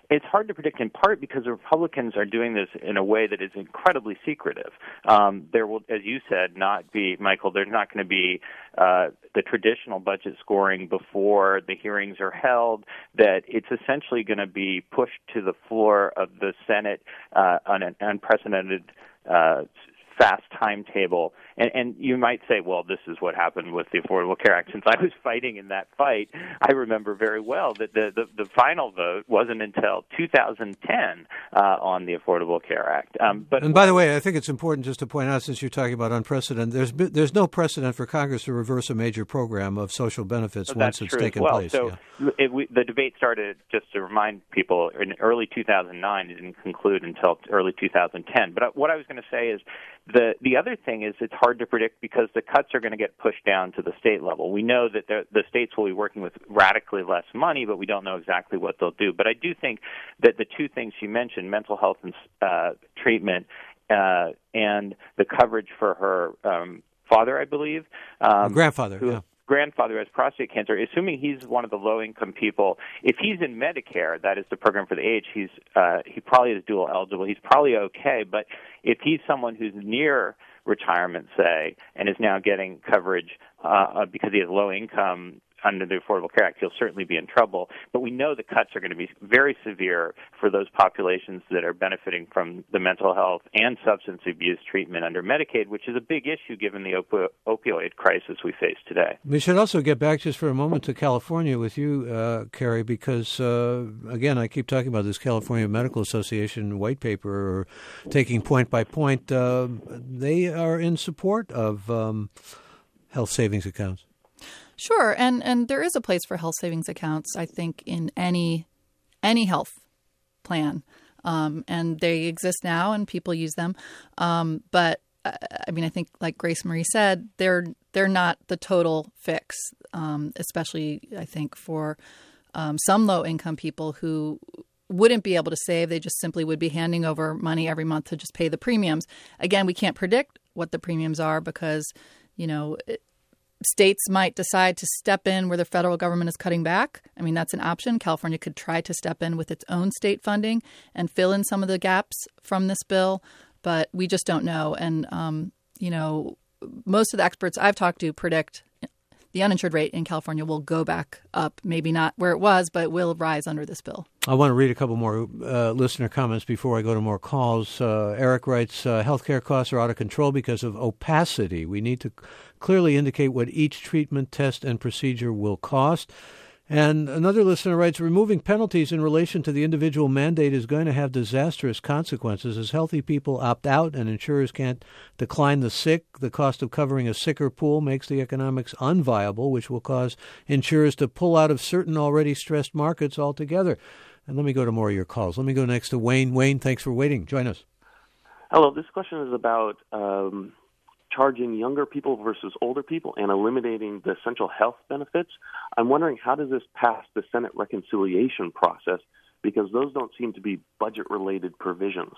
it's hard to predict in part because the Republicans are doing this in a way that is incredibly secretive. Um, there will, as you said, not be, Michael, there's not going to be uh, the traditional budget scoring before the hearings are held, that it's essentially going to be pushed to the floor of the Senate uh, on an unprecedented uh fast timetable. And, and you might say, well, this is what happened with the Affordable Care Act. Since I was fighting in that fight, I remember very well that the, the, the final vote wasn't until two thousand ten uh, on the Affordable Care Act. Um, but and by the way, I think it's important just to point out, since you're talking about unprecedented, there's there's no precedent for Congress to reverse a major program of social benefits so once it's taken well. place. So yeah. it, we, the debate started, just to remind people, in early two thousand nine. It didn't conclude until early two thousand ten. But what I was going to say is, The the other thing is it's hard to predict because the cuts are going to get pushed down to the state level. We know that the, the states will be working with radically less money, but we don't know exactly what they'll do. But I do think that the two things you mentioned, mental health and uh, treatment uh, and the coverage for her um, father, I believe. Um, grandfather, who, yeah. grandfather has prostate cancer, assuming he's one of the low-income people, if he's in Medicare, that is the program for the age, he's uh, he probably is dual eligible. He's probably okay, but if he's someone who's near retirement, say, and is now getting coverage uh, because he has low income under the Affordable Care Act, he'll certainly be in trouble. But we know the cuts are going to be very severe for those populations that are benefiting from the mental health and substance abuse treatment under Medicaid, which is a big issue given the opi- opioid crisis we face today. We should also get back just for a moment to California with you, uh, Carrie, because, uh, again, I keep talking about this California Medical Association white paper, or taking point by point. Uh, they are in support of um, health savings accounts. Sure, and, and there is a place for health savings accounts, I think, in any any health plan, um, and they exist now, and people use them. Um, but uh, I mean, I think, like Grace Marie said, they're they're not the total fix, um, especially I think for um, some low income people who wouldn't be able to save. They just simply would be handing over money every month to just pay the premiums. Again, we can't predict what the premiums are because, you know, it, states might decide to step in where the federal government is cutting back. I mean, that's an option. California could try to step in with its own state funding and fill in some of the gaps from this bill, but we just don't know. And, um, you know, most of the experts I've talked to predict the uninsured rate in California will go back up, maybe not where it was, but it will rise under this bill. I want to read a couple more uh, listener comments before I go to more calls. Uh, Eric writes, uh, healthcare costs are out of control because of opacity. We need to clearly indicate what each treatment, test, and procedure will cost. And another listener writes, removing penalties in relation to the individual mandate is going to have disastrous consequences. As healthy people opt out and insurers can't decline the sick, the cost of covering a sicker pool makes the economics unviable, which will cause insurers to pull out of certain already stressed markets altogether. And let me go to more of your calls. Let me go next to Wayne. Wayne, thanks for waiting. Join us. Hello. This question is about um, charging younger people versus older people and eliminating the essential health benefits. I'm wondering, how does this pass the Senate reconciliation process? Because those don't seem to be budget-related provisions.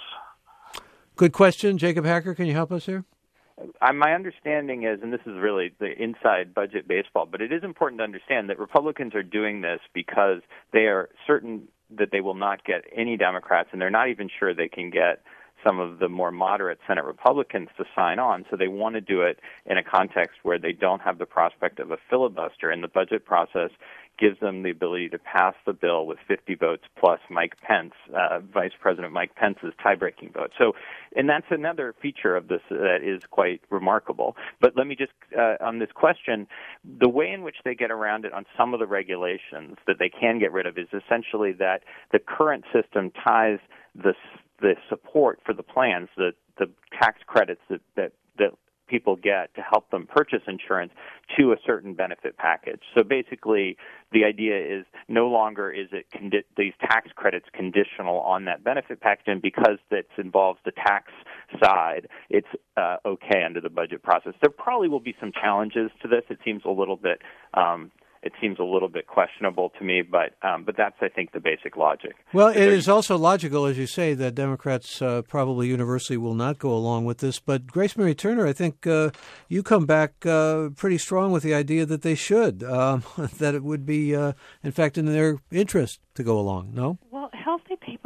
Good question. Jacob Hacker, can you help us here? Uh, my understanding is, and this is really the inside budget baseball, but it is important to understand that Republicans are doing this because they are certain that they will not get any Democrats, and they're not even sure they can get some of the more moderate Senate Republicans to sign on. So they want to do it in a context where they don't have the prospect of a filibuster, and the budget process gives them the ability to pass the bill with fifty votes plus Mike Pence, uh, Vice President Mike Pence's tie-breaking vote. So, and that's another feature of this that is quite remarkable. But let me just, uh, on this question, the way in which they get around it on some of the regulations that they can get rid of is essentially that the current system ties the the support for the plans, the the tax credits that that that people get to help them purchase insurance, to a certain benefit package. So basically, the idea is no longer is it condi- these tax credits conditional on that benefit package, and because that involves the tax side, it's uh, okay under the budget process. There probably will be some challenges to this. It seems a little bit um, it seems a little bit questionable to me, but um, but that's, I think, the basic logic. Well, it is also logical, as you say, that Democrats uh, probably universally will not go along with this. But Grace Marie Turner, I think uh, you come back uh, pretty strong with the idea that they should, um, that it would be, uh, in fact, in their interest to go along, no? Well, healthy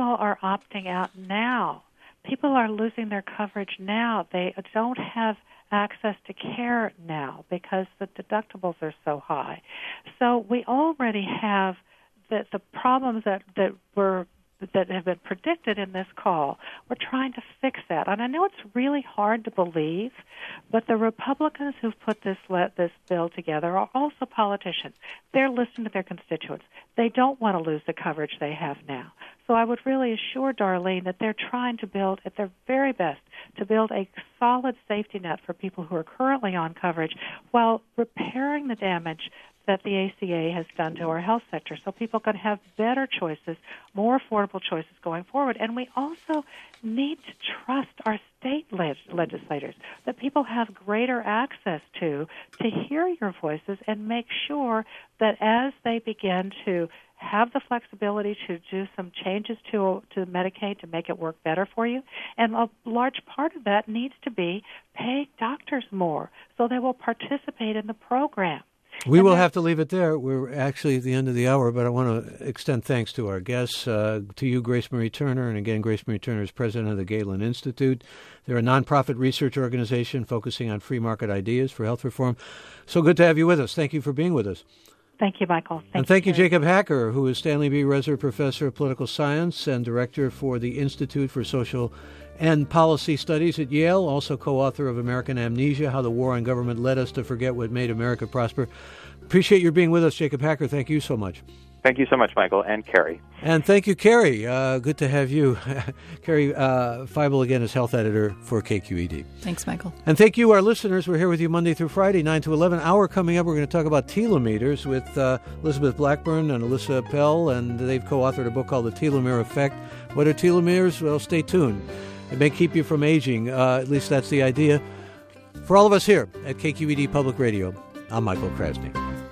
people are opting out now. People are losing their coverage now. They don't have access to care now because the deductibles are so high. So we already have the, the problems that, that were that have been predicted in this call. We're trying to fix that. And I know it's really hard to believe, but the Republicans who've put this let, this bill together are also politicians. They're listening to their constituents. They don't want to lose the coverage they have now. So I would really assure Darlene that they're trying to build, at their very best, to build a solid safety net for people who are currently on coverage while repairing the damage that the A C A has done to our health sector, so people can have better choices, more affordable choices going forward. And we also need to trust our state leg- legislators, that people have greater access to, to hear your voices and make sure that as they begin to have the flexibility to do some changes to to Medicaid to make it work better for you. And a large part of that needs to be pay doctors more so they will participate in the program. We will have to leave it there. We're actually at the end of the hour, but I want to extend thanks to our guests, uh, to you, Grace Marie Turner. And again, Grace Marie Turner is president of the Galen Institute. They're a nonprofit research organization focusing on free market ideas for health reform. So good to have you with us. Thank you for being with us. Thank you, Michael. Thank and thank you, you, Jacob Hacker, who is Stanley B. Reser Professor of Political Science and Director for the Institute for Social and Policy Studies at Yale, also co-author of American Amnesia, How the War on Government Led Us to Forget What Made America Prosper. Appreciate your being with us, Jacob Hacker. Thank you so much. Thank you so much, Michael, and Carrie. And thank you, Carrie. Uh, good to have you. Carrie uh, Feibel, again, is health editor for K Q E D. Thanks, Michael. And thank you, our listeners. We're here with you Monday through Friday, nine to eleven. Hour coming up, we're going to talk about telomeres with uh, Elizabeth Blackburn and Alyssa Appel, and they've co-authored a book called The Telomere Effect. What are telomeres? Well, stay tuned. It may keep you from aging. Uh, at least that's the idea. For all of us here at K Q E D Public Radio, I'm Michael Krasny.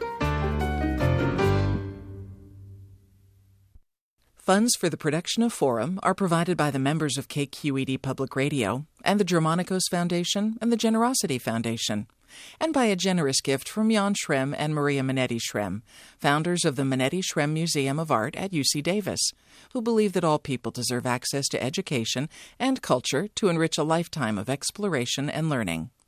Funds for the production of Forum are provided by the members of K Q E D Public Radio and the Germanicos Foundation and the Generosity Foundation, and by a generous gift from Jan Schrem and Maria Minetti Schrem, founders of the Minetti Schrem Museum of Art at U C Davis, who believe that all people deserve access to education and culture to enrich a lifetime of exploration and learning.